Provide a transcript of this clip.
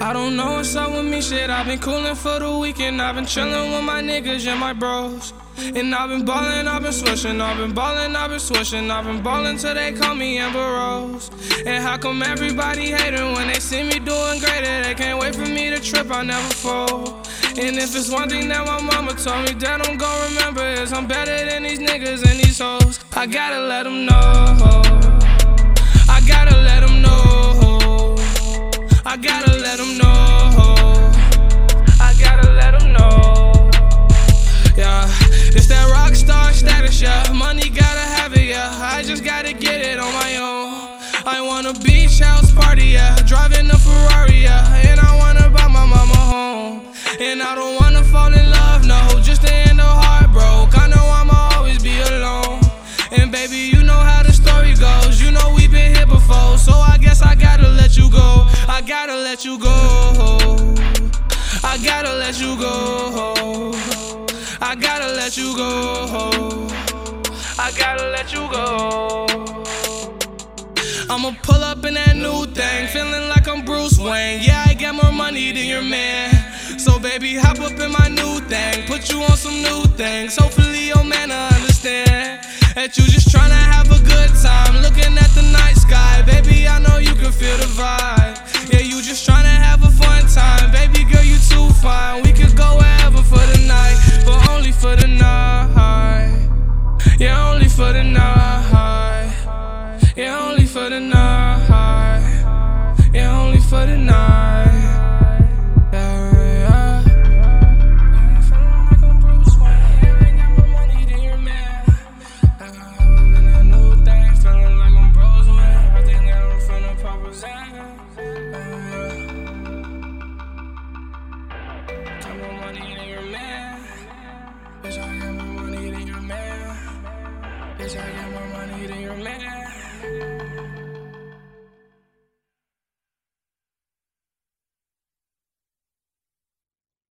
I don't know what's up with me, shit. I've been coolin' for the weekend. I've been chillin' with my niggas and my bros. And I've been ballin', I've been swishin', I've been ballin', I've been swishin', I've been ballin' till they call me Amber Rose. And how come everybody hatin' when they see me doing greater? They can't wait for me to trip, I never fold. And if it's one thing that my mama told me that I'm gon' remember is I'm better than these niggas and these hoes. I gotta let them know. I gotta let them know. I gotta let them know. I gotta let them know. Yeah, it's that rock star status, yeah. Money gotta have it, yeah. I just gotta get it on my own. I want a beach house party, yeah. Driving a Ferrari, yeah. And I wanna buy my mama home. And I don't wanna fall in love, no. Just to end up heartbroke. I know I'ma always be alone. And baby, you know how the story goes. You know we've been here before. So I guess I gotta let you go. I gotta let you go. I gotta let you go. I gotta let you go. I gotta let you go. I'ma pull up in that new thing, feeling like I'm Bruce Wayne. Yeah, I got more money than your man. So baby, hop up in my new thing, put you on some new things. Hopefully your man will understand that you just tryna have a good time, looking at the night sky. Baby, I know you can feel the vibe. Yeah, you just tryna have a fun time. Baby girl, you too fine. We could go wherever for the night, but only for the night. Yeah, only for the night. Yeah, only for the night. Yeah, only for the night. Yeah, I'm feeling like I'm Bruce Wayne. Yeah, I got more money than your man. I'm in that new thing, feeling like I'm Bruce Wayne. I think that I'm finna pop a Zan. Got more money than your man. Bitch, I got more money than your man. Bitch, I got more money than your man.